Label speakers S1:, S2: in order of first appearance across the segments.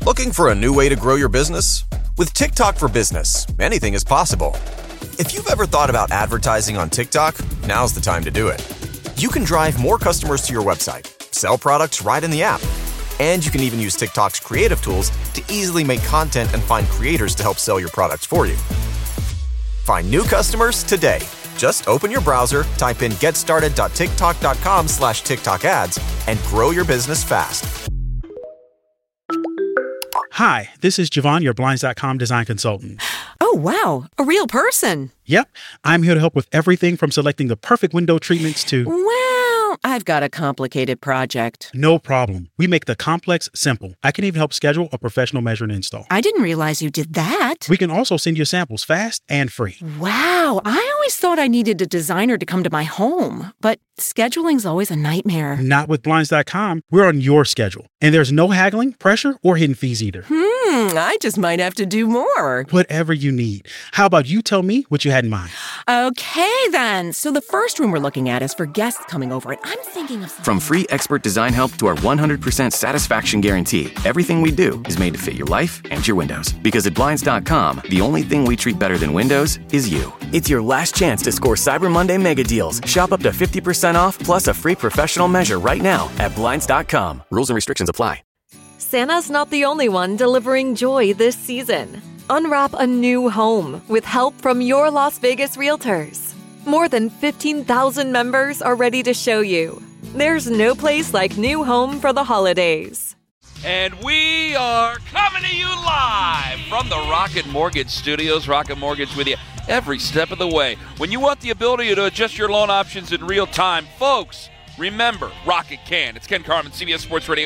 S1: Looking for a new way to grow your business? With TikTok for Business, anything is possible. If you've ever thought about advertising on TikTok, now's the time to do it. You can drive more customers to your website, sell products right in the app, and you can even use TikTok's creative tools to easily make content and find creators to help sell your products for you. Find new customers today. Just open your browser, type in getstarted.tiktok.com/TikTok ads, and grow your business fast.
S2: Hi, this is Javon, your Blinds.com design consultant.
S3: Oh, wow. A real person.
S2: Yep. I'm here to help with everything from selecting the perfect window treatments to...
S3: Well, I've got a complicated project.
S2: No problem. We make the complex simple. I can even help schedule a professional measure and install.
S3: I didn't realize you did that.
S2: We can also send you samples fast and free.
S3: Wow. I always thought I needed a designer to come to my home, but scheduling's always a nightmare.
S2: Not with Blinds.com. We're on your schedule. And there's no haggling, pressure, or hidden fees either.
S3: I just might have to do more.
S2: Whatever you need. How about you tell me what you had in mind?
S3: Okay, then. So the first room we're looking at is for guests coming over, and I'm thinking of something.
S4: From free expert design help to our 100% satisfaction guarantee, everything we do is made to fit your life and your windows. Because at Blinds.com, the only thing we treat better than windows is you. It's your last chance to score Cyber Monday mega deals. Shop up to 50% off plus a free professional measure right now at Blinds.com. Rules and restrictions apply.
S5: Santa's not the only one delivering joy this season. Unwrap a new home with help from your Las Vegas realtors. More than 15,000 members are ready to show you. There's no place like new home for the holidays.
S6: And we are coming to you live from the Rocket Mortgage Studios. Rocket Mortgage with you every step of the way. When you want the ability to adjust your loan options in real time, folks, remember, Rocket can. It's Ken Carman, CBS Sports Radio,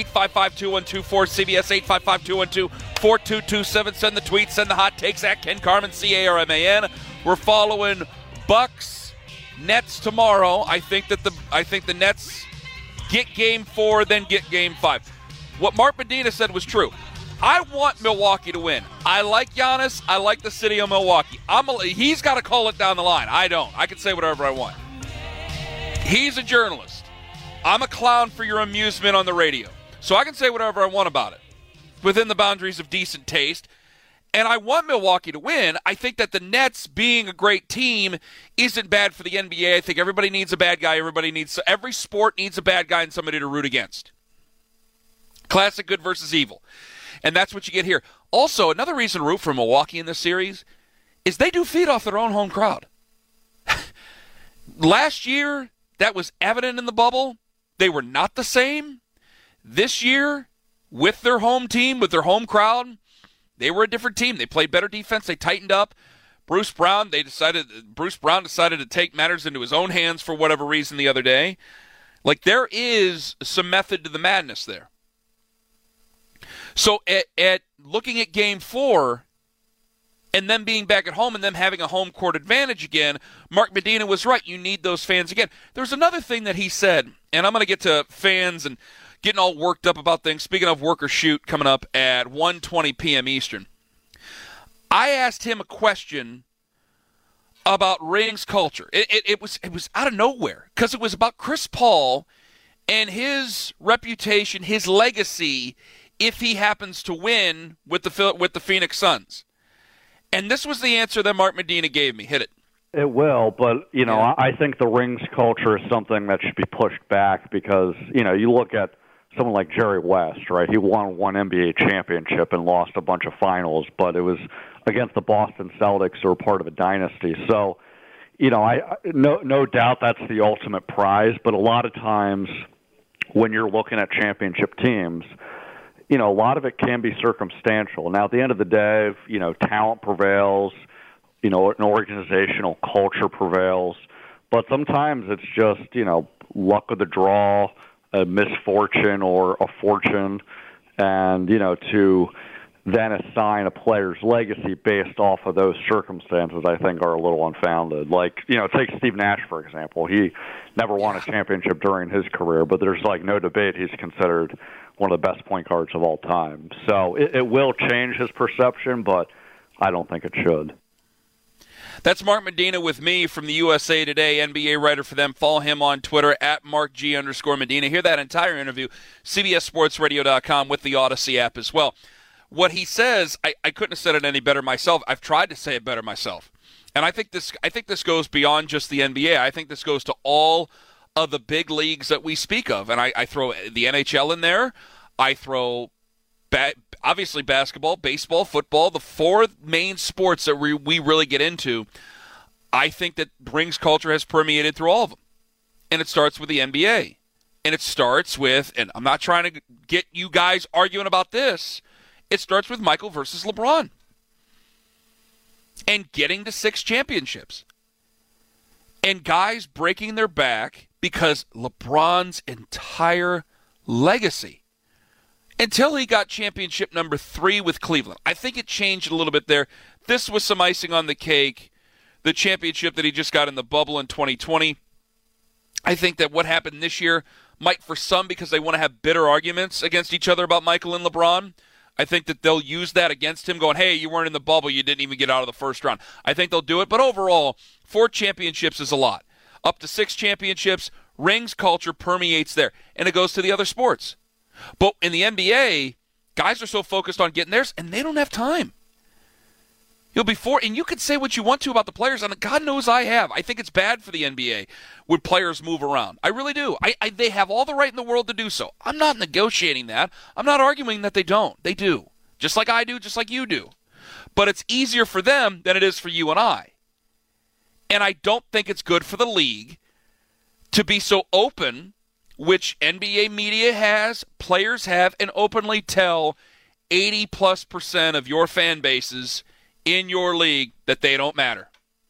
S6: 855-212-4CBS, 855-212-4227. Send the tweets, send the hot takes at Ken Carman, C-A-R-M-A-N. We're following Bucks, Nets tomorrow. I think the Nets get Game 4, then get Game 5. What Mark Medina said was true. I want Milwaukee to win. I like Giannis. I like the city of Milwaukee. He's got to call it down the line. I don't. I can say whatever I want. He's a journalist. I'm a clown for your amusement on the radio. So I can say whatever I want about it within the boundaries of decent taste. And I want Milwaukee to win. I think that the Nets being a great team isn't bad for the NBA. I think everybody needs a bad guy. Every sport needs a bad guy and somebody to root against. Classic good versus evil. And that's what you get here. Also, another reason to root for Milwaukee in this series is they do feed off their own home crowd. Last year, that was evident in the bubble. They were not the same. This year, with their home team, with their home crowd, they were a different team. They played better defense. They tightened up. Bruce Brown decided to take matters into his own hands for whatever reason the other day. Like, there is some method to the madness there. So at looking at Game 4 and them being back at home and them having a home court advantage again, Mark Medina was right. You need those fans again. There's another thing that he said, and I'm going to get to fans and getting all worked up about things. Speaking of Work or Shoot coming up at 1:20 p.m. Eastern. I asked him a question about ratings culture. It was out of nowhere because it was about Chris Paul and his reputation, his legacy, if he happens to win with the Phoenix Suns. And this was the answer that Mark Medina gave me. Hit it.
S7: It will, but, I think the rings culture is something that should be pushed back because, you look at someone like Jerry West, right? He won one NBA championship and lost a bunch of finals, but it was against the Boston Celtics who were part of a dynasty. So, no doubt that's the ultimate prize, but a lot of times when you're looking at championship teams, a lot of it can be circumstantial. Now, at the end of the day, talent prevails, an organizational culture prevails, but sometimes it's just, luck of the draw, a misfortune or a fortune, and, to then assign a player's legacy based off of those circumstances, I think are a little unfounded. Like, take Steve Nash, for example. He never won a championship during his career, but there's no debate he's considered one of the best point guards of all time. So it will change his perception, but I don't think it should.
S6: That's Mark Medina with me from the USA Today, NBA writer for them. Follow him on Twitter at @MarkG_Medina. Hear that entire interview, CBSSportsRadio.com with the Odyssey app as well. What he says, I couldn't have said it any better myself. I've tried to say it better myself. And I think this goes beyond just the NBA. I think this goes to all of the big leagues that we speak of. And I throw the NHL in there. I throw obviously basketball, baseball, football, the four main sports that we really get into. I think that rings culture has permeated through all of them. And it starts with the NBA. And it starts with, and I'm not trying to get you guys arguing about this, it starts with Michael versus LeBron. And getting to 6 championships. And guys breaking their back because LeBron's entire legacy, until he got championship number 3 with Cleveland. I think it changed a little bit there. This was some icing on the cake. The championship that he just got in the bubble in 2020. I think that what happened this year might, for some, because they want to have bitter arguments against each other about Michael and LeBron, I think that they'll use that against him, going, hey, you weren't in the bubble, you didn't even get out of the first round. I think they'll do it, but overall, 4 championships is a lot. Up to 6 championships, rings culture permeates there, and it goes to the other sports. But in the NBA, guys are so focused on getting theirs, and they don't have time. And you could say what you want to about the players, and God knows I have. I think it's bad for the NBA when players move around. I really do. They have all the right in the world to do so. I'm not negotiating that. I'm not arguing that they don't. They do. Just like I do, just like you do. But it's easier for them than it is for you and I. And I don't think it's good for the league to be so open, which NBA media has, players have, and openly tell 80+% of your fan bases in your league that they don't matter.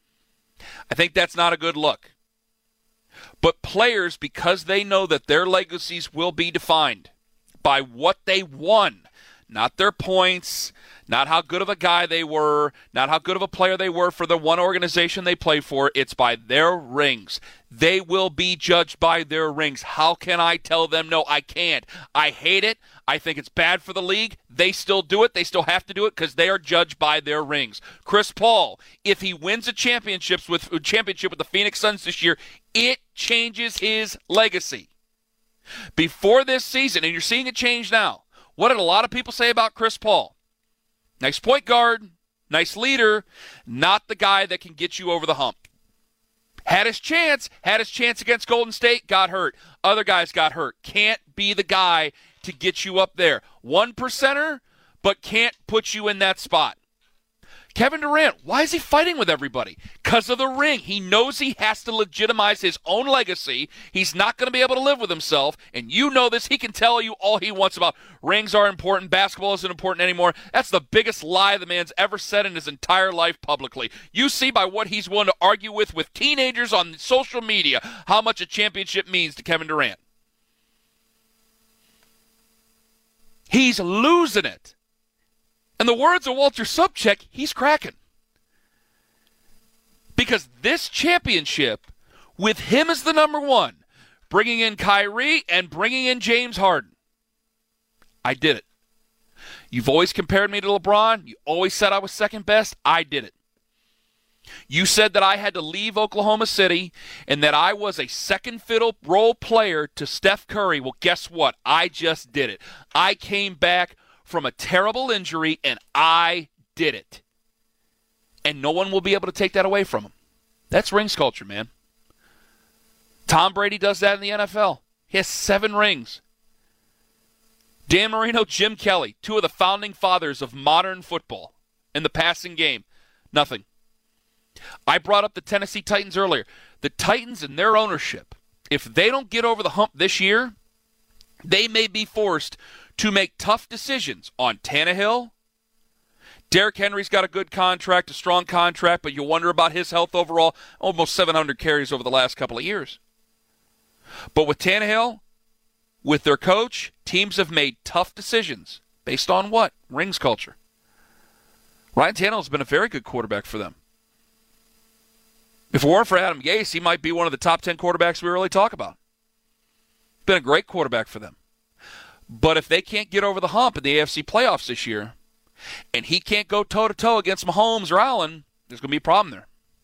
S6: I think that's not a good look. But players, because they know that their legacies will be defined by what they won, not their points, not how good of a guy they were, not how good of a player they were for the one organization they play for. It's by their rings. They will be judged by their rings. How can I tell them no? I can't. I hate it. I think it's bad for the league. They still do it. They still have to do it because they are judged by their rings. Chris Paul, if he wins a championship with the Phoenix Suns this year, it changes his legacy. Before this season, and you're seeing it change now, what did a lot of people say about Chris Paul? Nice point guard, nice leader, not the guy that can get you over the hump. Had his chance against Golden State, got hurt. Other guys got hurt. Can't be the guy to get you up there. 1%er, but can't put you in that spot. Kevin Durant, why is he fighting with everybody? Because of the ring. He knows he has to legitimize his own legacy. He's not going to be able to live with himself, and you know this. He can tell you all he wants about rings are important, basketball isn't important anymore. That's the biggest lie the man's ever said in his entire life publicly. You see by what he's willing to argue with teenagers on social media how much a championship means to Kevin Durant. He's losing it. In the words of Walter Sobchak, he's cracking. Because this championship, with him as the number one, bringing in Kyrie and bringing in James Harden, I did it. You've always compared me to LeBron. You always said I was second best. I did it. You said that I had to leave Oklahoma City and that I was a second fiddle role player to Steph Curry. Well, guess what? I just did it. I came back from a terrible injury, and I did it. And no one will be able to take that away from him. That's rings culture, man. Tom Brady does that in the NFL. He has 7 rings. Dan Marino, Jim Kelly, 2 of the founding fathers of modern football in the passing game. Nothing. I brought up the Tennessee Titans earlier. The Titans and their ownership, if they don't get over the hump this year, they may be forced to make tough decisions on Tannehill. Derrick Henry's got a good contract, a strong contract, but you wonder about his health overall. Almost 700 carries over the last couple of years. But with Tannehill, with their coach, teams have made tough decisions. Based on what? Rings culture. Ryan Tannehill's been a very good quarterback for them. If it weren't for Adam Gase, he might be one of the top 10 quarterbacks we really talk about. Been a great quarterback for them. But if they can't get over the hump in the AFC playoffs this year, and he can't go toe-to-toe against Mahomes or Allen, there's going to be a problem there.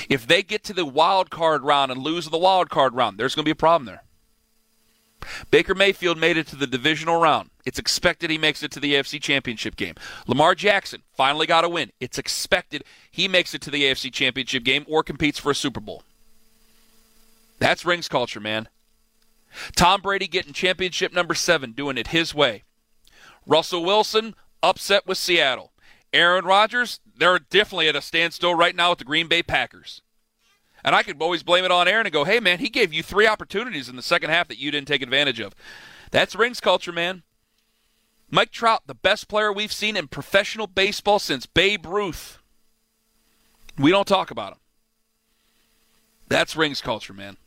S6: If they get to the wild card round and lose the wild card round, there's going to be a problem there. Baker Mayfield made it to the divisional round. It's expected he makes it to the AFC Championship game. Lamar Jackson finally got a win. It's expected he makes it to the AFC Championship game or competes for a Super Bowl. That's rings culture, man. Tom Brady getting championship number 7, doing it his way. Russell Wilson upset with Seattle. Aaron Rodgers, they're definitely at a standstill right now with the Green Bay Packers. And I could always blame it on Aaron and go, hey, man, he gave you 3 opportunities in the second half that you didn't take advantage of. That's rings culture, man. Mike Trout, the best player we've seen in professional baseball since Babe Ruth. We don't talk about him. That's rings culture, man.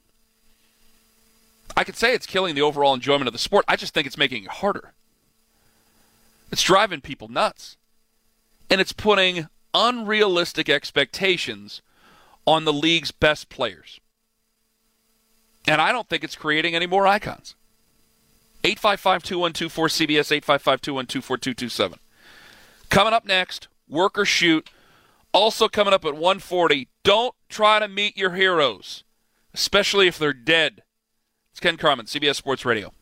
S6: I could say it's killing the overall enjoyment of the sport. I just think it's making it harder. It's driving people nuts. And it's putting unrealistic expectations on the league's best players. And I don't think it's creating any more icons. 855-2124-CBS, 855-2124-227. Coming up next, Work or Shoot. Also coming up at 1:40, don't try to meet your heroes, especially if they're dead. It's Ken Carman, CBS Sports Radio.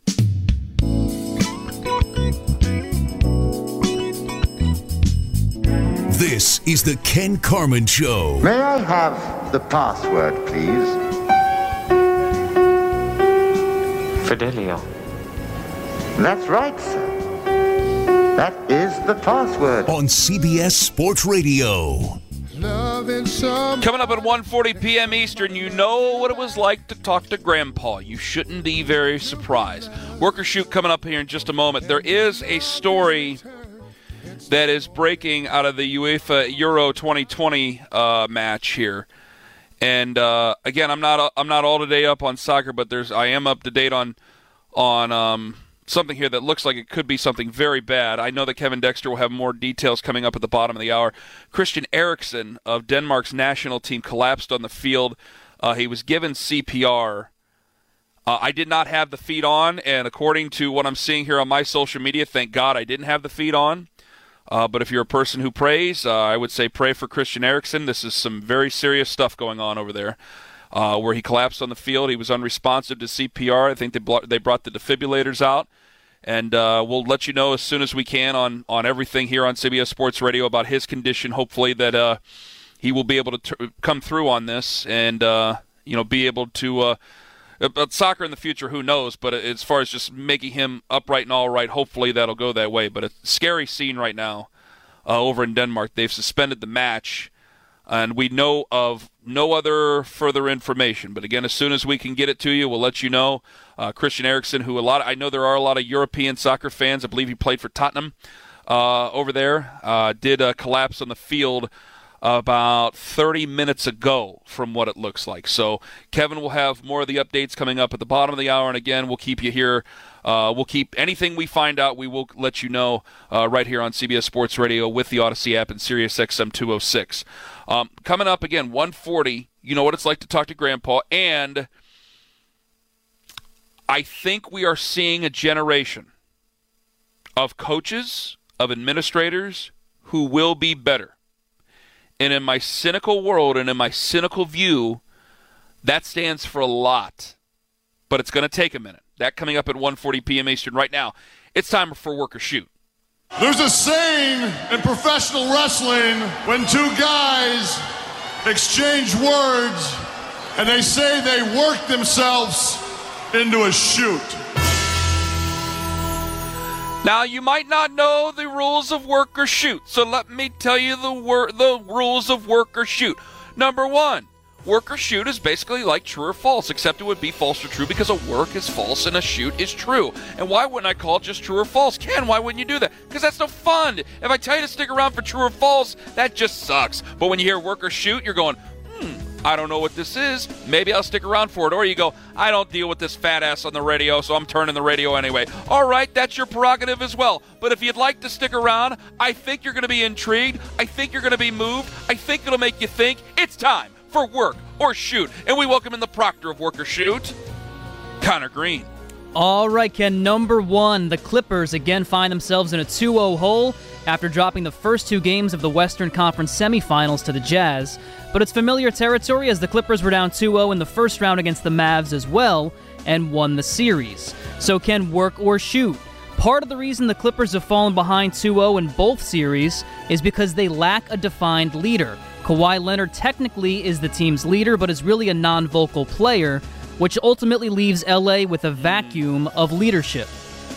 S8: This is the Ken Carman Show.
S9: May I have the password, please? Fidelio. That's right, sir. That is the password.
S8: On CBS Sports Radio.
S6: Coming up at 1:40 p.m. Eastern, you know what it was like to talk to Grandpa. You shouldn't be very surprised. Work or Shoot coming up here in just a moment. There is a story that is breaking out of the UEFA Euro 2020 match here. And again, I'm not all today up on soccer, but I am up to date on something here that looks like it could be something very bad. I know that Kevin Dexter will have more details coming up at the bottom of the hour. Christian Eriksen of Denmark's national team collapsed on the field. He was given CPR. I did not have the feed on, and according to what I'm seeing here on my social media, thank God I didn't have the feed on. But if you're a person who prays, I would say pray for Christian Eriksen. This is some very serious stuff going on over there. Where he collapsed on the field. He was unresponsive to CPR. I think they brought the defibrillators out. And we'll let you know as soon as we can on everything here on CBS Sports Radio about his condition. Hopefully that he will be able to come through on this and be able to about soccer in the future, who knows? But as far as just making him upright and all right, hopefully that'll go that way. But a scary scene right now over in Denmark. They've suspended the match. And we know of no other further information. But again, as soon as we can get it to you, we'll let you know. Christian Eriksen, who I know there are a lot of European soccer fans. I believe he played for Tottenham over there. Did collapse on the field about 30 minutes ago from what it looks like. So Kevin will have more of the updates coming up at the bottom of the hour. And again, we'll keep you here. We'll keep anything we find out, we will let you know right here on CBS Sports Radio with the Odyssey app and Sirius XM 206. Coming up again, 1:40, you know what it's like to talk to Grandpa. And I think we are seeing a generation of coaches, of administrators who will be better. And in my cynical world and in my cynical view, that stands for a lot. But it's going to take a minute. That coming up at 1:40 p.m. Eastern. Right now, it's time for Work or Shoot.
S10: There's a saying in professional wrestling when two guys exchange words and they say they work themselves into a shoot.
S6: Now, you might not know the rules of Work or Shoot, so let me tell you the rules of Work or Shoot. Number 1, Work or Shoot is basically like true or false, except it would be false or true because a work is false and a shoot is true. And why wouldn't I call it just true or false? Ken, why wouldn't you do that? Because that's no fun. If I tell you to stick around for true or false, that just sucks. But when you hear Work or Shoot, you're going, I don't know what this is. Maybe I'll stick around for it. Or you go, I don't deal with this fat ass on the radio, so I'm turning the radio anyway. All right, that's your prerogative as well. But if you'd like to stick around, I think you're going to be intrigued. I think you're going to be moved. I think it'll make you think. It's time for Work or Shoot. And we welcome in the proctor of Work or Shoot, Connor Green.
S11: All right, Ken, number 1, the Clippers again find themselves in a 2-0 hole after dropping the first 2 games of the Western Conference semifinals to the Jazz. But it's familiar territory as the Clippers were down 2-0 in the first round against the Mavs as well and won the series. So Ken, work or shoot? Part of the reason the Clippers have fallen behind 2-0 in both series is because they lack a defined leader. Kawhi Leonard technically is the team's leader, but is really a non-vocal player, which ultimately leaves LA with a vacuum of leadership.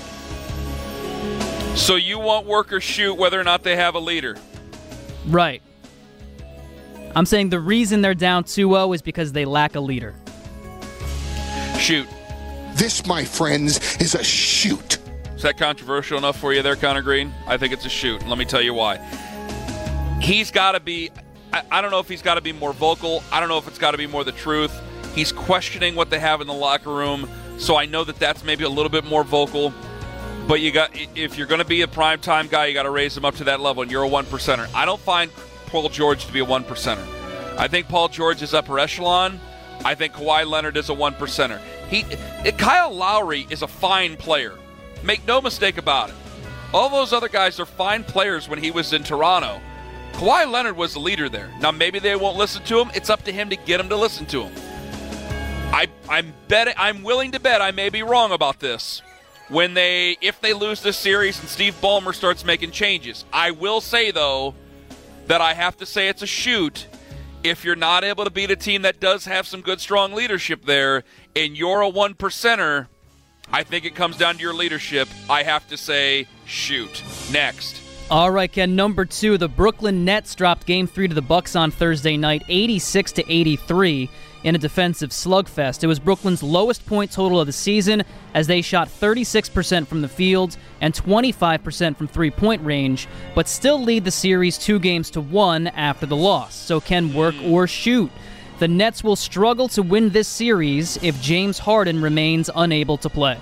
S6: So you want work or shoot whether or not they have a leader?
S11: Right. I'm saying the reason they're down 2-0 is because they lack a leader.
S6: Shoot.
S12: This, my friends, is a shoot.
S6: Is that controversial enough for you there, Connor Green? I think it's a shoot. Let me tell you why. He's got to be, I don't know if he's got to be more vocal. I don't know if it's got to be more the truth. He's questioning what they have in the locker room, so I know that that's maybe a little bit more vocal. But if you're going to be a primetime guy, you got to raise him up to that level, and you're a 1%er. I don't find Paul George to be a 1%er. I think Paul George is upper echelon. I think Kawhi Leonard is a 1%er. Kyle Lowry is a fine player. Make no mistake about it. All those other guys are fine players when he was in Toronto. Kawhi Leonard was the leader there. Now, maybe they won't listen to him. It's up to him to get them to listen to him. I'm willing to bet I may be wrong about this. If they lose this series and Steve Ballmer starts making changes. I will say, though, that I have to say it's a shoot if you're not able to beat a team that does have some good, strong leadership there, and you're a 1%er. I think it comes down to your leadership. I have to say, shoot. Next.
S11: All right, Ken, number 2, the Brooklyn Nets dropped Game 3 to the Bucks on Thursday night, 86-83, in a defensive slugfest. It was Brooklyn's lowest point total of the season, as they shot 36% from the field and 25% from three-point range, but still lead the series 2-1 after the loss. So Ken, work or shoot? The Nets will struggle to win this series if James Harden remains unable to play.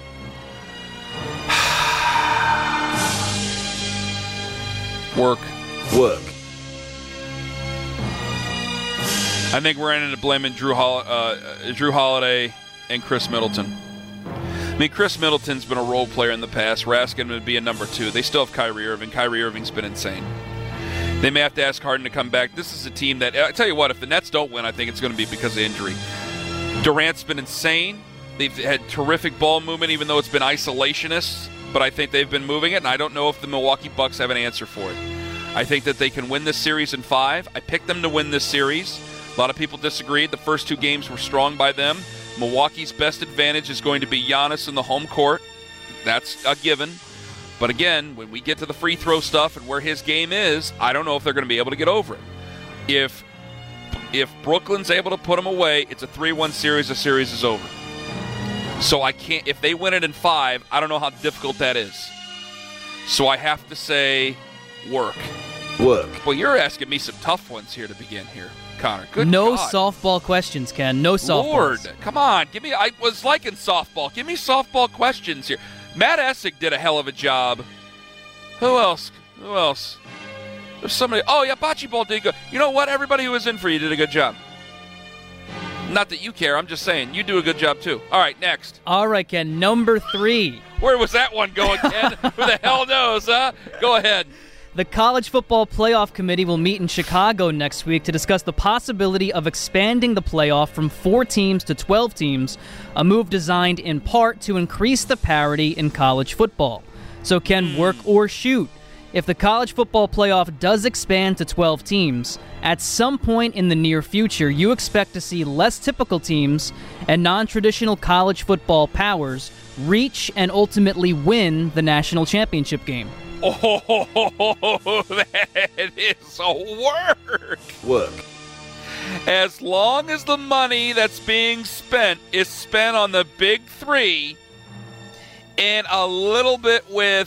S6: Work. I think we're ending up blaming Drew Holiday and Chris Middleton. I mean, Chris Middleton's been a role player in the past. We're asking him to be a number 2. They still have Kyrie Irving. Kyrie Irving's been insane. They may have to ask Harden to come back. This is a team that, I tell you what, if the Nets don't win, I think it's going to be because of injury. Durant's been insane. They've had terrific ball movement, even though it's been isolationist, but I think they've been moving it, and I don't know if the Milwaukee Bucks have an answer for it. I think that they can win this series in 5. I picked them to win this series. A lot of people disagreed. The first 2 games were strong by them. Milwaukee's best advantage is going to be Giannis in the home court. That's a given. But again, when we get to the free throw stuff and where his game is, I don't know if they're going to be able to get over it. If Brooklyn's able to put them away, it's a 3-1 series. The series is over. So I can't. If they win it in 5, I don't know how difficult that is. So I have to say, work. Well, you're asking me some tough ones here to begin here, Connor. Good
S11: No
S6: God.
S11: Softball questions, Ken. No softballs.
S6: Lord, come on. I was liking softball. Give me softball questions here. Matt Essig did a hell of a job. Who else? There's somebody. Oh, yeah, Bocce Ball did good. You know what? Everybody who was in for you did a good job. Not that you care. I'm just saying. You do a good job, too. All right, next.
S11: All right, Ken. Number 3.
S6: Where was that one going, Ken? Who the hell knows, huh? Go ahead.
S11: The College Football Playoff Committee will meet in Chicago next week to discuss the possibility of expanding the playoff from 4 teams to 12 teams, a move designed in part to increase the parity in college football. So Ken, work or shoot? If the College Football Playoff does expand to 12 teams, at some point in the near future, you expect to see less typical teams and non-traditional college football powers reach and ultimately win the national championship game.
S6: Oh, that is a work. As long as the money that's being spent is spent on the big 3 and a little bit with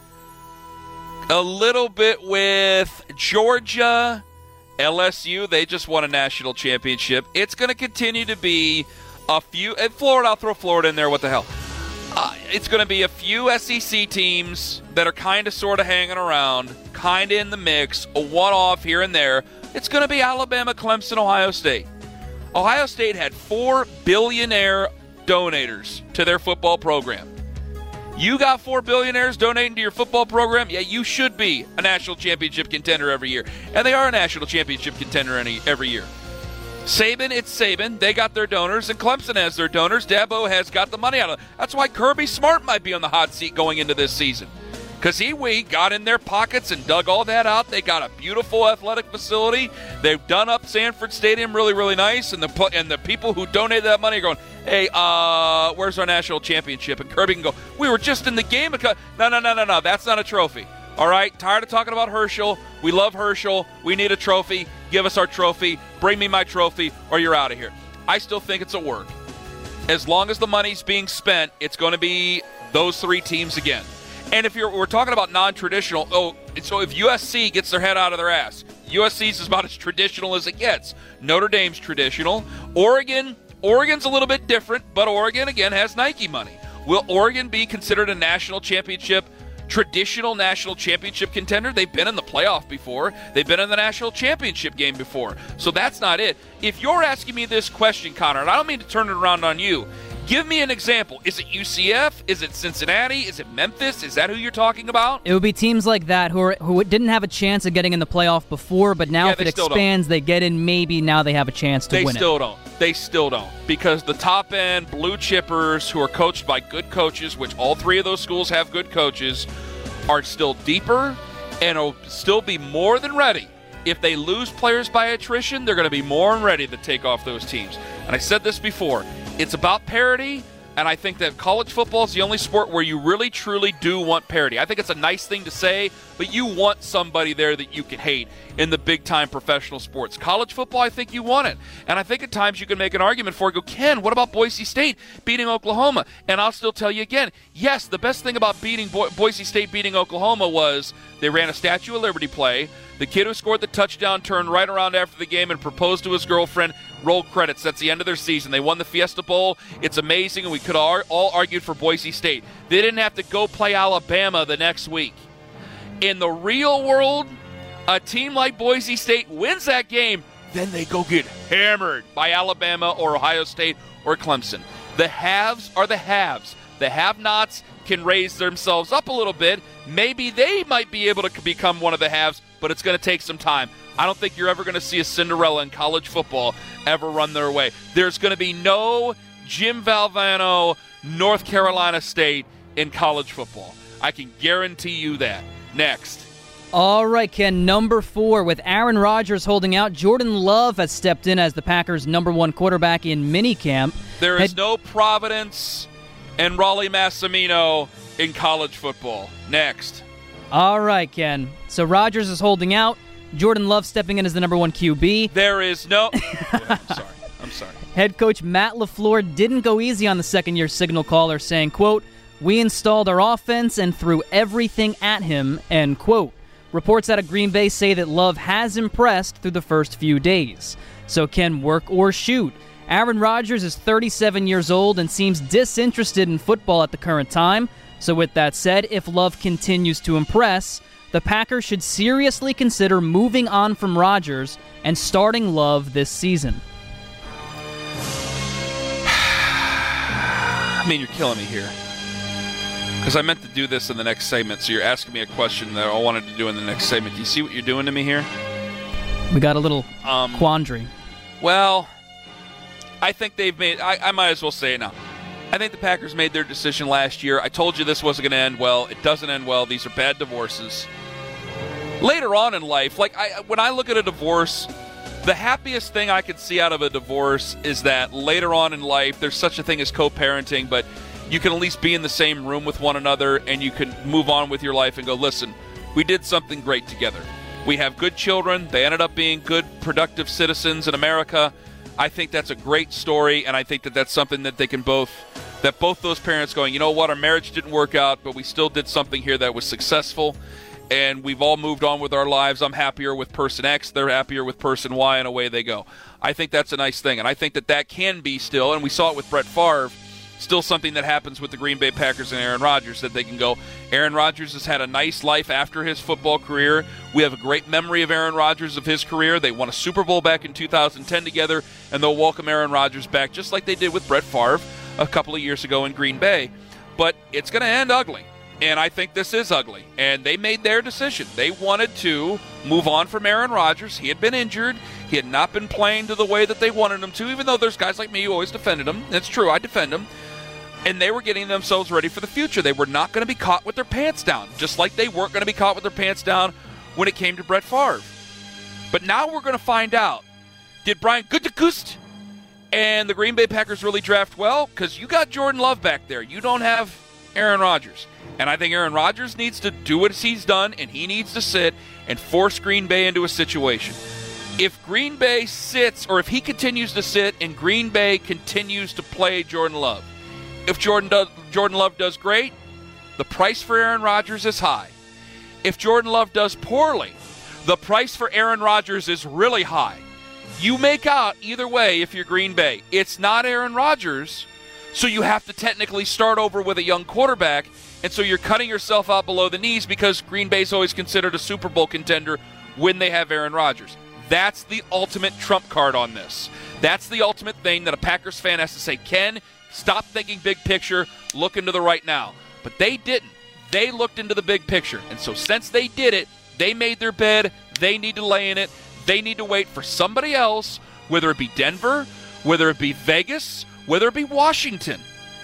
S6: Georgia, LSU, they just won a national championship. It's going to continue to be a few, and Florida, I'll throw Florida in there, what the hell. It's going to be a few SEC teams that are kind of sort of hanging around, kind of in the mix, a one-off here and there. It's going to be Alabama, Clemson, Ohio State. Ohio State had 4 billionaire donators to their football program. You got 4 billionaires donating to your football program? Yeah, you should be a national championship contender every year. And they are a national championship contender every year. Saban, it's Saban. They got their donors, and Clemson has their donors. Dabo has got the money out of it. That's why Kirby Smart might be on the hot seat going into this season. Because we got in their pockets and dug all that out. They got a beautiful athletic facility. They've done up Sanford Stadium really, really nice. And the people who donated that money are going, hey, where's our national championship? And Kirby can go, we were just in the game. No. That's not a trophy. All right? Tired of talking about Herschel. We love Herschel. We need a trophy. Give us our trophy. Bring me my trophy, or you're out of here. I still think it's a work. As long as the money's being spent, it's going to be those 3 teams again. And if we're talking about non-traditional, so if USC gets their head out of their ass, USC's is about as traditional as it gets. Notre Dame's traditional. Oregon's a little bit different, but Oregon, again, has Nike money. Will Oregon be considered a traditional national championship contender? They've been in the playoff before. They've been in the national championship game before. So that's not it. If you're asking me this question, Connor, and I don't mean to turn it around on you, give me an example. Is it UCF? Is it Cincinnati? Is it Memphis? Is that who you're talking about?
S11: It would be teams like that who didn't have a chance of getting in the playoff before, but now if it expands, they get in, maybe now they have a chance to win it.
S6: They still don't. Because the top-end blue chippers who are coached by good coaches, which all 3 of those schools have good coaches, are still deeper and will still be more than ready. If they lose players by attrition, they're going to be more than ready to take off those teams. And I said this before. It's about parity, and I think that college football is the only sport where you really, truly do want parity. I think it's a nice thing to say, but you want somebody there that you can hate in the big-time professional sports. College football, I think you want it. And I think at times you can make an argument for it. Go, Ken, what about Boise State beating Oklahoma? And I'll still tell you again, yes, the best thing about Boise State beating Oklahoma was they ran a Statue of Liberty play. The kid who scored the touchdown turned right around after the game and proposed to his girlfriend. Roll credits. That's the end of their season. They won the Fiesta Bowl. It's amazing, and we could all argued for Boise State. They didn't have to go play Alabama the next week. In the real world, a team like Boise State wins that game, then they go get hammered by Alabama or Ohio State or Clemson. The haves are the haves. The have-nots can raise themselves up a little bit. Maybe they might be able to become one of the haves, but it's going to take some time. I don't think you're ever going to see a Cinderella in college football ever run their way. There's going to be no Jim Valvano, North Carolina State in college football. I can guarantee you that. Next.
S11: All right, Ken, number 4. With Aaron Rodgers holding out, Jordan Love has stepped in as the Packers' number 1 quarterback in minicamp.
S6: There is no Providence and Raleigh Massimino in college football. Next.
S11: All right, Ken. So Rodgers is holding out. Jordan Love stepping in as the number 1 QB.
S6: There is no... I'm sorry.
S11: Head coach Matt LaFleur didn't go easy on the second-year signal caller, saying, quote, "We installed our offense and threw everything at him," end quote. Reports out of Green Bay say that Love has impressed through the first few days. So can work or shoot. Aaron Rodgers is 37 years old and seems disinterested in football at the current time. So with that said, if Love continues to impress, the Packers should seriously consider moving on from Rodgers and starting Love this season.
S6: I mean, you're killing me here. Because I meant to do this in the next segment, so you're asking me a question that I wanted to do in the next segment. Do you see what you're doing to me here?
S11: We got a little quandary.
S6: Well, I think they've made... I might as well say it now. I think the Packers made their decision last year. I told you this wasn't going to end well. It doesn't end well. These are bad divorces. Later on in life, when I look at a divorce, the happiest thing I could see out of a divorce is that later on in life, there's such a thing as co-parenting, but you can at least be in the same room with one another and you can move on with your life and go, listen, we did something great together. We have good children. They ended up being good, productive citizens in America. I think that's a great story, and I think that that's something that both those parents going, you know what, our marriage didn't work out, but we still did something here that was successful, and we've all moved on with our lives. I'm happier with person X, they're happier with person Y, and away they go. I think that's a nice thing, and I think that can be still, and we saw it with Brett Favre, still something that happens with the Green Bay Packers and Aaron Rodgers, that they can go, Aaron Rodgers has had a nice life after his football career. We have a great memory of Aaron Rodgers, of his career. They won a Super Bowl back in 2010 together, and they'll welcome Aaron Rodgers back just like they did with Brett Favre. a couple of years ago in Green Bay. But it's going to end ugly, and I think this is ugly. And they made their decision. They wanted to move on from Aaron Rodgers. He had been injured. He had not been playing to the way that they wanted him to, even though there's guys like me who always defended him. It's true, I defend him. And they were getting themselves ready for the future. They were not going to be caught with their pants down, just like they weren't going to be caught with their pants down when it came to Brett Favre. But now we're going to find out, did Brian Gutekunst and the Green Bay Packers really draft well? Because you got Jordan Love back there. You don't have Aaron Rodgers. And I think Aaron Rodgers needs to do what he's done, and he needs to sit and force Green Bay into a situation. If Green Bay sits, or if he continues to sit and Green Bay continues to play Jordan Love, if Jordan Love does great, the price for Aaron Rodgers is high. If Jordan Love does poorly, the price for Aaron Rodgers is really high. You make out either way if you're Green Bay. It's not Aaron Rodgers, so you have to technically start over with a young quarterback, and so you're cutting yourself out below the knees because Green Bay's always considered a Super Bowl contender when they have Aaron Rodgers. That's the ultimate trump card on this. That's the ultimate thing that a Packers fan has to say, Ken, stop thinking big picture, look into the right now. But they didn't. They looked into the big picture. And so since they did it, they made their bed, they need to lay in it, they need to wait for somebody else, whether it be Denver, whether it be Vegas, whether it be Washington,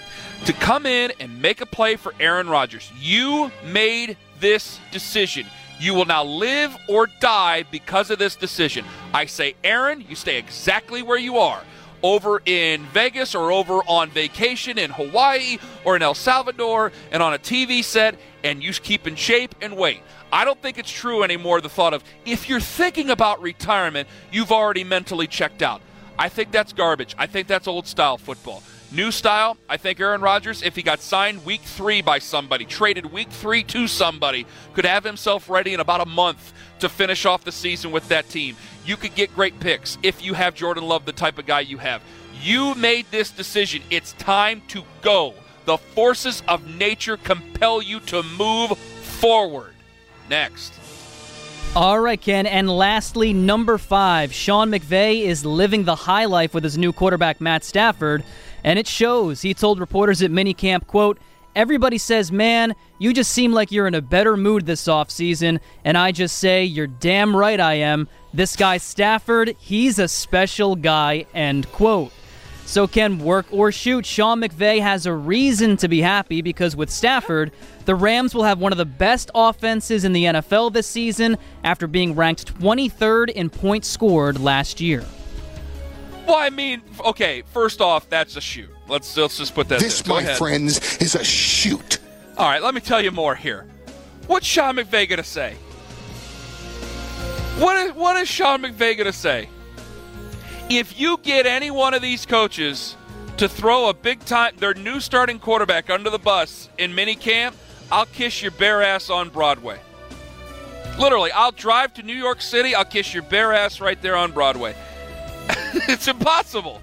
S6: to come in and make a play for Aaron Rodgers. You made this decision. You will now live or die because of this decision. I say, Aaron, you stay exactly where you are. Over in Vegas or over on vacation in Hawaii or in El Salvador and on a TV set, and you keep in shape and wait. I don't think it's true anymore, the thought of if you're thinking about retirement, you've already mentally checked out. I think that's garbage. I think that's old-style football. New style, I think Aaron Rodgers, if he got signed week 3 by somebody, traded week 3 to somebody, could have himself ready in about a month to finish off the season with that team. You could get great picks if you have Jordan Love, the type of guy you have. You made this decision. It's time to go. The forces of nature compel you to move forward. Next.
S11: All right, Ken. And lastly, number 5, Sean McVay is living the high life with his new quarterback, Matt Stafford. And it shows. He told reporters at minicamp, quote, "Everybody says, man, you just seem like you're in a better mood this offseason. And I just say, you're damn right I am. This guy Stafford, he's a special guy," end quote. So Ken, work or shoot, Sean McVay has a reason to be happy because with Stafford, the Rams will have one of the best offenses in the NFL this season after being ranked 23rd in points scored last year.
S6: Well, I mean, okay, first off, that's a shoot. Let's just put that
S12: This, my friends, is a shoot.
S6: All right, let me tell you more here. What's Sean McVay going to say? What is Sean McVay going to say? If you get any one of these coaches to throw a big-time, their new starting quarterback under the bus in minicamp, I'll kiss your bare ass on Broadway. Literally, I'll drive to New York City, I'll kiss your bare ass right there on Broadway. It's impossible.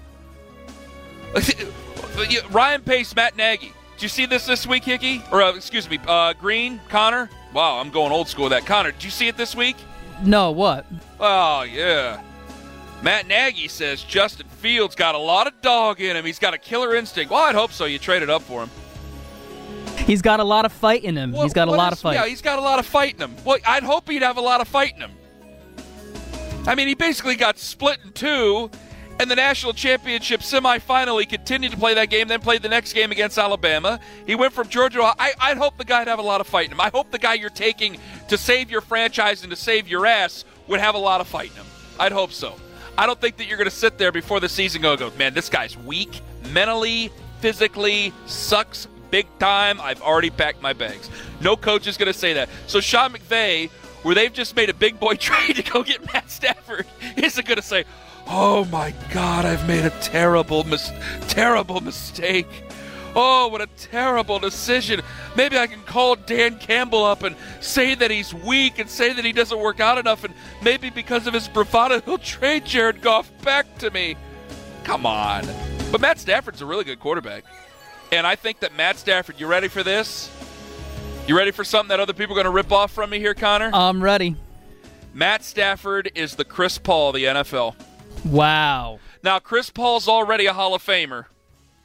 S6: Ryan Pace, Matt Nagy. Did you see this week, Hickey? Or, excuse me, Green, Connor? Wow, I'm going old school with that. Connor, did you see it this week?
S11: No, what?
S6: Oh, yeah. Matt Nagy says Justin Fields got a lot of dog in him. He's got a killer instinct. Well, I'd hope so. You traded up for him.
S11: He's got a lot of fight in him. He's got a lot of fight.
S6: Yeah, he's got a lot of fight in him. Well, I'd hope he'd have a lot of fight in him. I mean, he basically got split in two in the national championship semifinal. He continued to play that game, then played the next game against Alabama. He went from Georgia to I'd hope the guy'd have a lot of fight in him. I hope the guy you're taking to save your franchise and to save your ass would have a lot of fight in him. I'd hope so. I don't think that you're going to sit there before the season go, man, this guy's weak, mentally, physically, sucks big time. I've already packed my bags. No coach is going to say that. So Sean McVay, where they've just made a big boy trade to go get Matt Stafford, isn't going to say, oh, my God, I've made a terrible mistake. Oh, what a terrible decision. Maybe I can call Dan Campbell up and say that he's weak and say that he doesn't work out enough, and maybe because of his bravado, he'll trade Jared Goff back to me. Come on. But Matt Stafford's a really good quarterback. And I think that Matt Stafford, you ready for this? You ready for something that other people are going to rip off from me here, Connor?
S11: I'm ready.
S6: Matt Stafford is the Chris Paul of the NFL.
S11: Wow.
S6: Now, Chris Paul's already a Hall of Famer.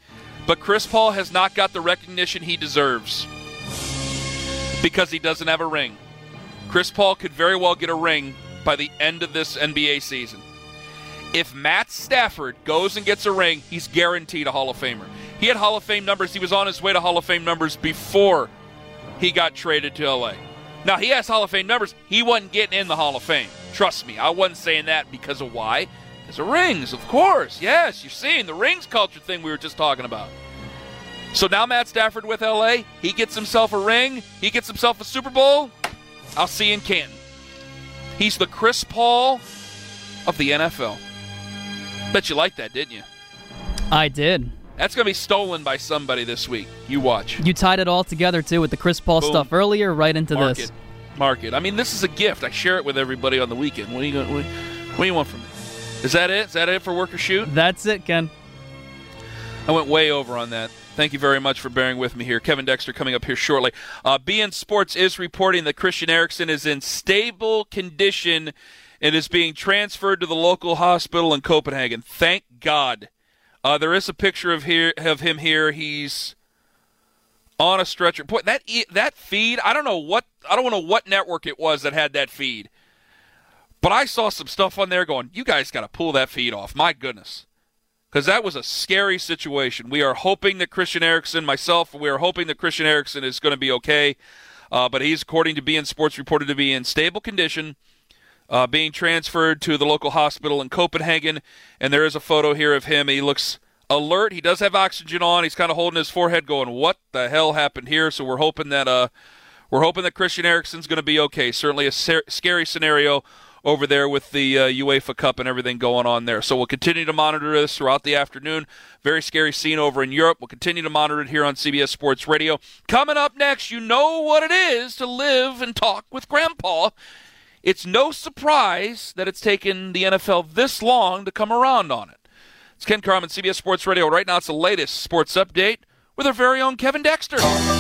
S6: But Chris Paul has not got the recognition he deserves because he doesn't have a ring. Chris Paul could very well get a ring by the end of this NBA season. If Matt Stafford goes and gets a ring, he's guaranteed a Hall of Famer. He had Hall of Fame numbers. He was on his way to Hall of Fame numbers before he got traded to L.A. Now, he has Hall of Fame numbers. He wasn't getting in the Hall of Fame. Trust me, I wasn't saying that because of why. Because of rings, of course. Yes, you're seeing the rings culture thing we were just talking about. So now Matt Stafford with L.A., he gets himself a ring. He gets himself a Super Bowl. I'll see you in Canton. He's the Chris Paul of the NFL. Bet you liked that, didn't you?
S11: I did.
S6: That's going to be stolen by somebody this week. You watch.
S11: You tied it all together, too, with the Chris Paul stuff earlier, right into this.
S6: Mark it. I mean, this is a gift. I share it with everybody on the weekend. What do you want from me? Is that it? Is that it for Work or Shoot?
S11: That's it, Ken.
S6: I went way over on that. Thank you very much for bearing with me here. Kevin Dexter coming up here shortly. BN Sports is reporting that Christian Eriksen is in stable condition and is being transferred to the local hospital in Copenhagen. Thank God. There is a picture of him here. He's on a stretcher. Boy, that feed, I don't know what network it was that had that feed. But I saw some stuff on there going, you guys got to pull that feed off. My goodness. Because that was a scary situation. We are hoping that Christian Eriksen, we are hoping that Christian Eriksen is going to be okay. But he's, according to BN Sports, reported to be in stable condition, being transferred to the local hospital in Copenhagen. And there is a photo here of him. He looks alert. He does have oxygen on. He's kind of holding his forehead going, what the hell happened here? So we're hoping that Christian Eriksen's going to be okay. Certainly a scary scenario over there with the UEFA Cup and everything going on there. So we'll continue to monitor this throughout the afternoon. Very scary scene over in Europe. We'll continue to monitor it here on CBS Sports Radio. Coming up next, you know what it is to live and talk with Grandpa. It's no surprise that it's taken the NFL this long to come around on it. It's Ken Carman, CBS Sports Radio. Right now it's the latest sports update with our very own Kevin Dexter.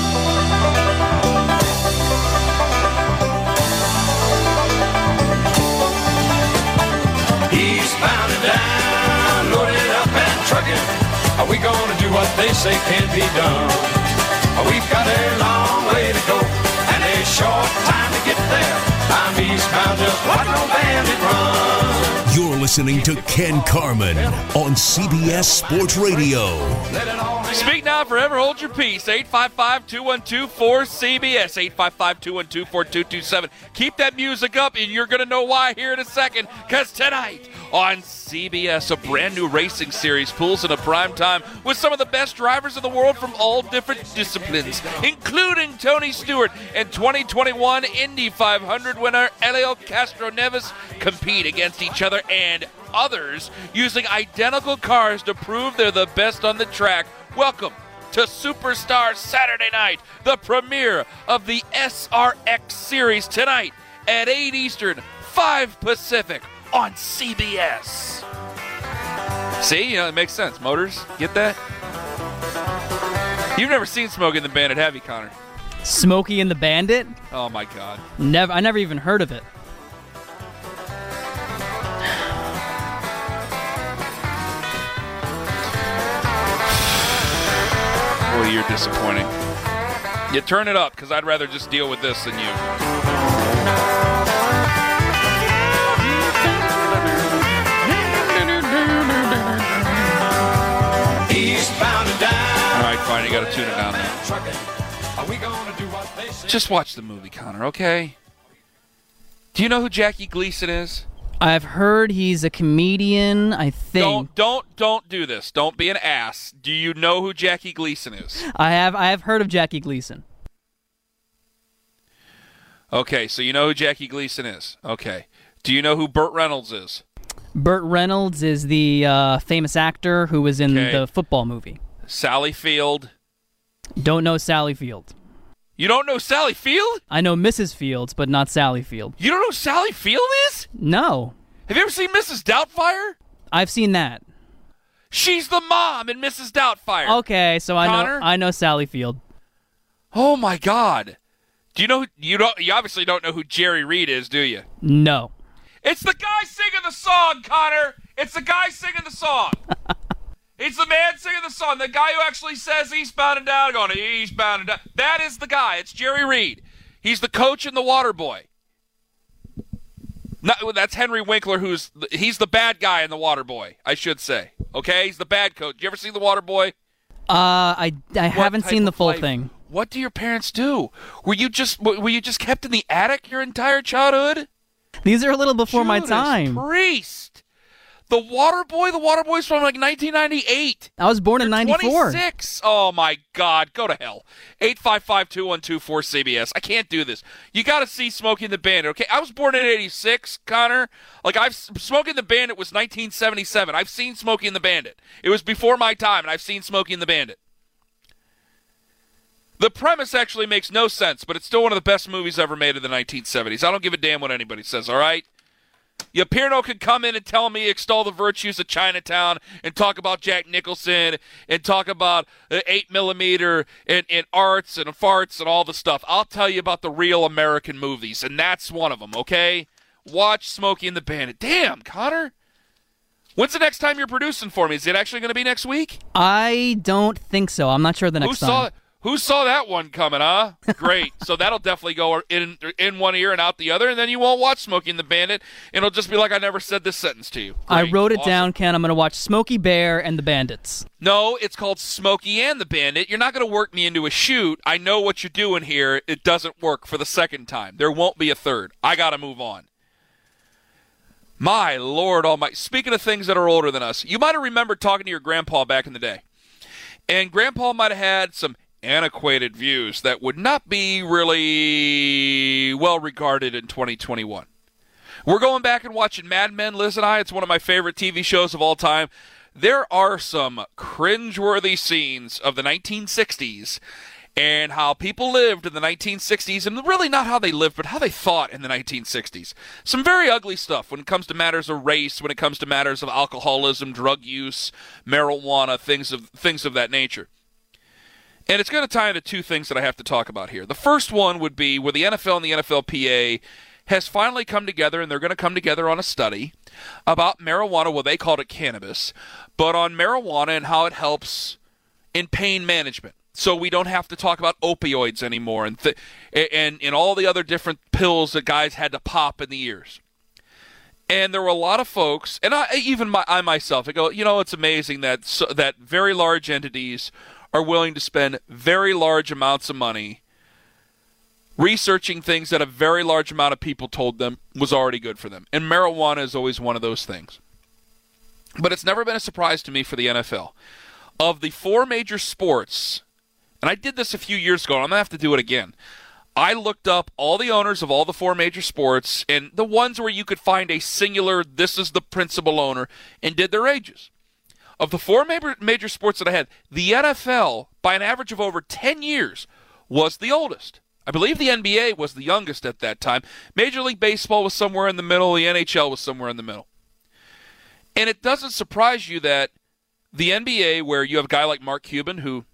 S13: Eastbound and down, loaded up and trucking. Are we gonna do what they say can't be done? We've got a long way to go and a short time to get there. I'm eastbound, just watch no bandit run.
S8: You're listening to Ken Carman on CBS Sports Radio.
S6: Speak now, forever hold your peace. 855-212-4CBS. 855-212-4227. Keep that music up, and you're going to know why here in a second. Because tonight on CBS, a brand new racing series pulls into prime time with some of the best drivers in the world from all different disciplines, including Tony Stewart and 2021 Indy 500 winner Helio Castroneves compete against each other and others using identical cars to prove they're the best on the track. Welcome to Superstar Saturday Night, the premiere of the SRX series tonight at 8 Eastern, 5 Pacific on CBS. See, it makes sense. Motors, get that? You've never seen Smokey and the Bandit, have you, Connor?
S11: Smokey and the Bandit?
S6: Oh, my God.
S11: I never even heard of it.
S6: Boy, you're disappointing. You turn it up, because I'd rather just deal with this than you.
S13: Eastbound and down.
S6: All right, fine, you got to tune it down now. Just watch the movie, Connor, okay? Do you know who Jackie Gleason is?
S11: I've heard he's a comedian, I think.
S6: Don't do this. Don't be an ass. Do you know who Jackie Gleason is?
S11: I have heard of Jackie Gleason.
S6: Okay, so you know who Jackie Gleason is. Okay. Do you know who Burt Reynolds is?
S11: Burt Reynolds is the famous actor who was in the football movie.
S6: Sally Field.
S11: Don't know Sally Field.
S6: You don't know Sally Field?
S11: I know Mrs. Fields, but not Sally Field.
S6: You don't know who Sally Field is?
S11: No.
S6: Have you ever seen Mrs. Doubtfire?
S11: I've seen that.
S6: She's the mom in Mrs. Doubtfire.
S11: Okay, so I know Sally Field.
S6: Oh my God. Do you know you obviously don't know who Jerry Reed is, do you?
S11: No.
S6: It's the guy singing the song, Connor. It's the guy singing the song. He's the man singing the song. The guy who actually says eastbound and down, going eastbound and down. That is the guy. It's Jerry Reed. He's the coach in The Waterboy. No, that's Henry Winkler, he's the bad guy in The Waterboy, I should say. Okay? He's the bad coach. You ever see The Waterboy?
S11: I haven't seen the full thing.
S6: What do your parents do? Were you just kept in the attic your entire childhood?
S11: These are a little before my time.
S6: Priest. The Waterboy's from like 1998.
S11: I was born in 94.
S6: 26. Oh my God, go to hell. 855-212-4CBS. I can't do this. You got to see Smokey and the Bandit. Okay, I was born in 86, Connor. Smokey and the Bandit was 1977. I've seen Smokey and the Bandit. It was before my time, and I've seen Smokey and the Bandit. The premise actually makes no sense, but it's still one of the best movies ever made in the 1970s. I don't give a damn what anybody says, all right? Pierno could come in and tell me, extol the virtues of Chinatown, and talk about Jack Nicholson, and talk about 8mm and arts and farts and all the stuff. I'll tell you about the real American movies, and that's one of them, okay? Watch Smokey and the Bandit. Damn, Connor. When's the next time you're producing for me? Is it actually going to be next week?
S11: I don't think so. I'm not sure the next time.
S6: Who saw that one coming, huh? Great. So that'll definitely go in one ear and out the other, and then you won't watch Smokey and the Bandit, and it'll just be like I never said this sentence to you. Great.
S11: I wrote it down, Ken. I'm going to watch Smokey Bear and the Bandits.
S6: No, it's called Smokey and the Bandit. You're not going to work me into a shoot. I know what you're doing here. It doesn't work for the second time. There won't be a third. I got to move on. My Lord Almighty. Speaking of things that are older than us, you might have remembered talking to your grandpa back in the day. And grandpa might have had some antiquated views that would not be really well regarded in 2021. We're going back and watching Mad Men, Liz and I. It's one of my favorite TV shows of all time. There are some cringeworthy scenes of the 1960s and how people lived in the 1960s, and really not how they lived, but how they thought in the 1960s. Some very ugly stuff when it comes to matters of race, when it comes to matters of alcoholism, drug use, marijuana, things of that nature. And it's going to tie into two things that I have to talk about here. The first one would be where the NFL and the NFLPA has finally come together, and they're going to come together on a study about marijuana. Well, they called it cannabis, but on marijuana and how it helps in pain management. So we don't have to talk about opioids anymore and all the other different pills that guys had to pop in the ears. And there were a lot of folks, and I myself, I go, it's amazing that very large entities are willing to spend very large amounts of money researching things that a very large amount of people told them was already good for them. And marijuana is always one of those things. But it's never been a surprise to me for the NFL. Of the four major sports, and I did this a few years ago, and I'm going to have to do it again. I looked up all the owners of all the four major sports and the ones where you could find a singular, this is the principal owner, and did their ages. Of the four major sports that I had, the NFL, by an average of over 10 years, was the oldest. I believe the NBA was the youngest at that time. Major League Baseball was somewhere in the middle. The NHL was somewhere in the middle. And it doesn't surprise you that the NBA, where you have a guy like Mark Cuban, who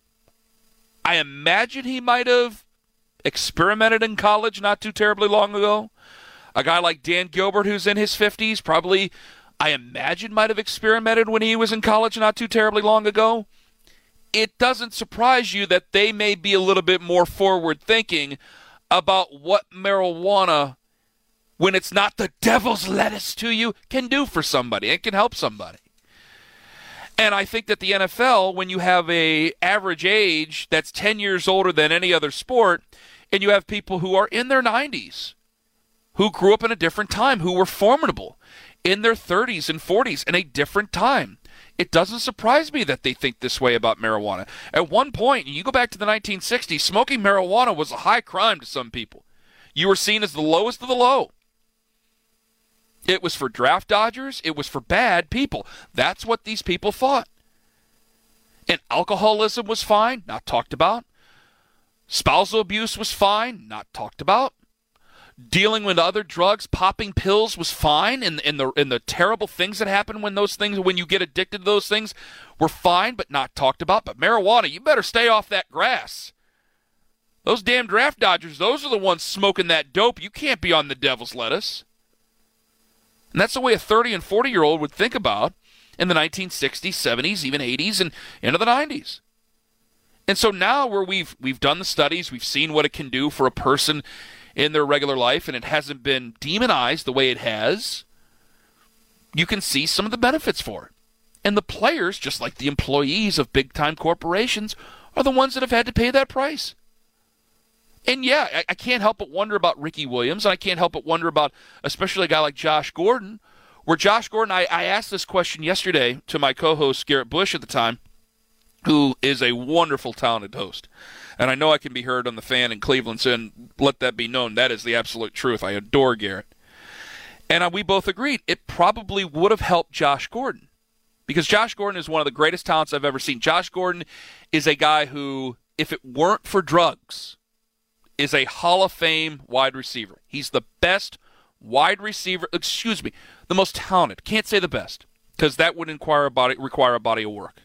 S6: I imagine he might have experimented in college not too terribly long ago. A guy like Dan Gilbert, who's in his 50s, probably, I imagine, might have experimented when he was in college not too terribly long ago. It doesn't surprise you that they may be a little bit more forward-thinking about what marijuana, when it's not the devil's lettuce to you, can do for somebody. It can help somebody. And I think that the NFL, when you have a average age that's 10 years older than any other sport, and you have people who are in their 90s, who grew up in a different time, who were formidable, in their 30s and 40s in a different time. It doesn't surprise me that they think this way about marijuana. At one point, you go back to the 1960s, smoking marijuana was a high crime to some people. You were seen as the lowest of the low. It was for draft dodgers. It was for bad people. That's what these people thought. And alcoholism was fine, not talked about. Spousal abuse was fine, not talked about. Dealing with other drugs, popping pills was fine, and the terrible things that happen when you get addicted to those things were fine, but not talked about. But marijuana, you better stay off that grass. Those damn draft dodgers, those are the ones smoking that dope. You can't be on the devil's lettuce. And that's the way a 30 and 40-year-old would think about in the 1960s, 70s, even 80s, and into the 90s. And so now where we've done the studies, we've seen what it can do for a person in their regular life, and it hasn't been demonized the way it has, you can see some of the benefits for it. And the players, just like the employees of big-time corporations, are the ones that have had to pay that price. And yeah, I can't help but wonder about Ricky Williams, and I can't help but wonder about especially a guy like Josh Gordon, where Josh Gordon, I asked this question yesterday to my co-host Garrett Bush at the time, who is a wonderful, talented host. And I know I can be heard on the Fan in Cleveland, so and let that be known. That is the absolute truth. I adore Garrett. And we both agreed it probably would have helped Josh Gordon, because Josh Gordon is one of the greatest talents I've ever seen. Josh Gordon is a guy who, if it weren't for drugs, is a Hall of Fame wide receiver. He's the best wide receiver, the most talented. Can't say the best, because that would require a body of work.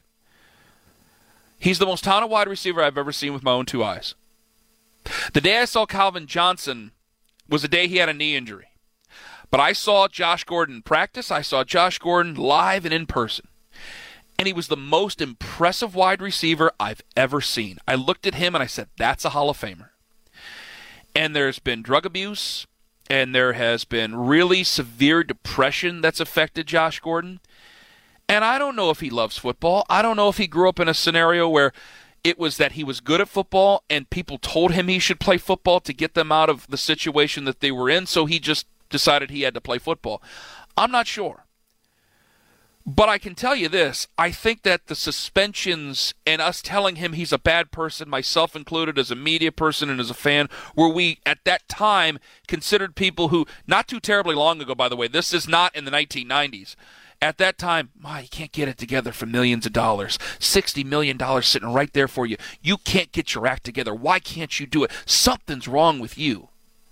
S6: He's the most talented wide receiver I've ever seen with my own two eyes. The day I saw Calvin Johnson was the day he had a knee injury. But I saw Josh Gordon practice. I saw Josh Gordon live and in person. And he was the most impressive wide receiver I've ever seen. I looked at him and I said, that's a Hall of Famer. And there's been drug abuse, and there has been really severe depression that's affected Josh Gordon. And I don't know if he loves football. I don't know if he grew up in a scenario where it was that he was good at football and people told him he should play football to get them out of the situation that they were in, so he just decided he had to play football. I'm not sure. But I can tell you this, I think that the suspensions and us telling him he's a bad person, myself included as a media person and as a fan, where we at that time considered people who, not too terribly long ago, by the way, this is not in the 1990s. At that time, you can't get it together for millions of dollars. $60 million sitting right there for you. You can't get your act together. Why can't you do it? Something's wrong with you.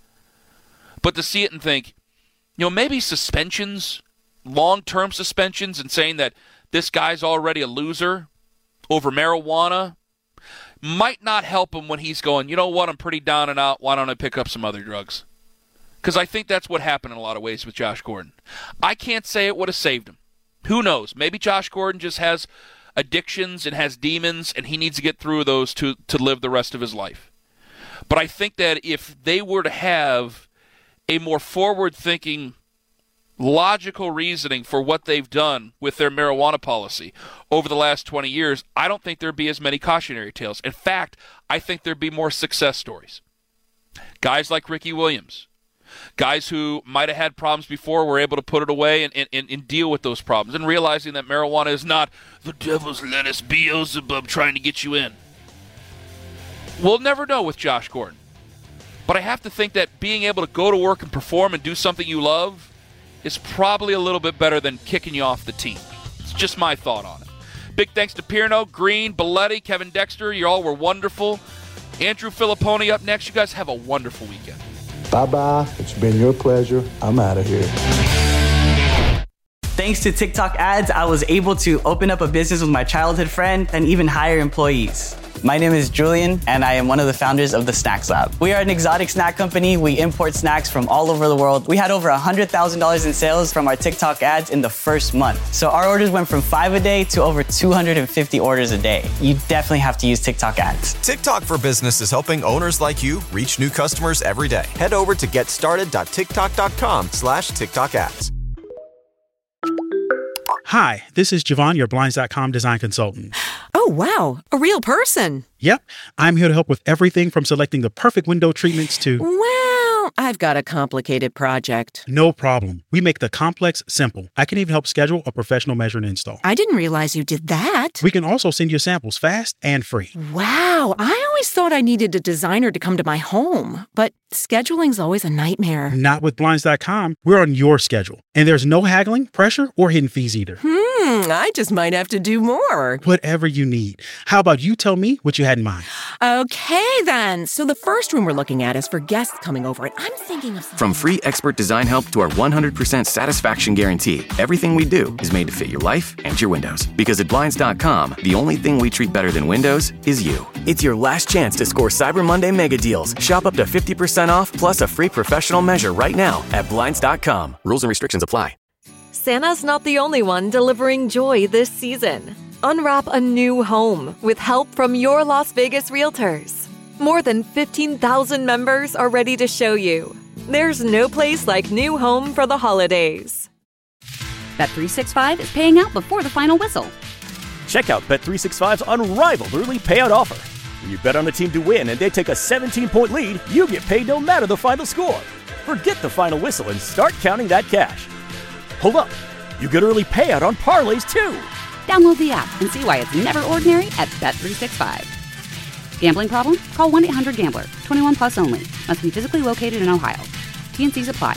S6: But to see it and think, maybe suspensions, long-term suspensions, and saying that this guy's already a loser over marijuana might not help him when he's going, you know what, I'm pretty down and out. Why don't I pick up some other drugs? Because I think that's what happened in a lot of ways with Josh Gordon. I can't say it would have saved him. Who knows? Maybe Josh Gordon just has addictions and has demons, and he needs to get through those to live the rest of his life. But I think that if they were to have a more forward-thinking, logical reasoning for what they've done with their marijuana policy over the last 20 years, I don't think there'd be as many cautionary tales. In fact, I think there'd be more success stories. Guys like Ricky Williams, guys who might have had problems before were able to put it away and deal with those problems, and realizing that marijuana is not the devil's lettuce, Beelzebub trying to get you in. We'll never know with Josh Gordon. But I have to think that being able to go to work and perform and do something you love is probably a little bit better than kicking you off the team. It's just my thought on it. Big thanks to Pierno, Green, Belletti, Kevin Dexter. You all were wonderful. Andrew Filipponi up next. You guys have a wonderful weekend.
S14: Bye-bye. It's been your pleasure. I'm out of here.
S15: Thanks to TikTok ads, I was able to open up a business with my childhood friend and even hire employees. My name is Julian, and I am one of the founders of the Snacks Lab. We are an exotic snack company. We import snacks from all over the world. We had over $100,000 in sales from our TikTok ads in the first month. So our orders went from 5 a day to over 250 orders a day. You definitely have to use TikTok ads.
S1: TikTok for Business is helping owners like you reach new customers every day. Head over to getstarted.tiktok.com/TikTok ads.
S2: Hi, this is Javon, your Blinds.com design consultant.
S3: Oh, wow. A real person.
S2: Yep. I'm here to help with everything from selecting the perfect window treatments to...
S3: Well, I've got a complicated project.
S2: No problem. We make the complex simple. I can even help schedule a professional measure and install.
S3: I didn't realize you did that.
S2: We can also send you samples fast and free.
S3: Wow. I always thought I needed a designer to come to my home, but scheduling's always a nightmare.
S2: Not with Blinds.com. We're on your schedule. And there's no haggling, pressure, or hidden fees either.
S3: I just might have to do more.
S2: Whatever you need. How about you tell me what you had in mind?
S3: Okay, then. So the first room we're looking at is for guests coming over, and I'm thinking of...
S4: From free expert design help to our 100% satisfaction guarantee, everything we do is made to fit your life and your windows. Because at Blinds.com, the only thing we treat better than windows is you. It's your last chance to score Cyber Monday mega deals. Shop up to 50% off plus a free professional measure right now at Blinds.com. Rules and restrictions apply.
S5: Santa's not the only one delivering joy this season. Unwrap a new home with help from your Las Vegas realtors. More than 15,000 members are ready to show you. There's no place like new home for the holidays.
S16: Bet365 is paying out before the final whistle.
S17: Check out Bet365's unrivaled early payout offer. When you bet on a team to win and they take a 17-point lead, you get paid no matter the final score. Forget the final whistle and start counting that cash. Hold up. You get early payout on parlays, too.
S16: Download the app and see why it's never ordinary at Bet365. Gambling problem? Call 1-800-GAMBLER. 21 plus only. Must be physically located in Ohio. T&Cs apply.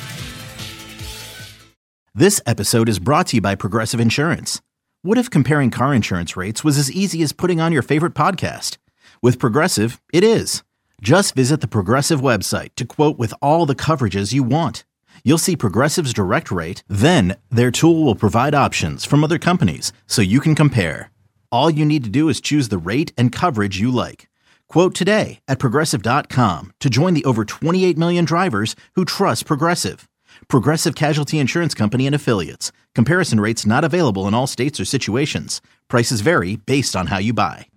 S18: This episode is brought to you by Progressive Insurance. What if comparing car insurance rates was as easy as putting on your favorite podcast? With Progressive, it is. Just visit the Progressive website to quote with all the coverages you want. You'll see Progressive's direct rate, then their tool will provide options from other companies so you can compare. All you need to do is choose the rate and coverage you like. Quote today at Progressive.com to join the over 28 million drivers who trust Progressive. Progressive Casualty Insurance Company and Affiliates. Comparison rates not available in all states or situations. Prices vary based on how you buy.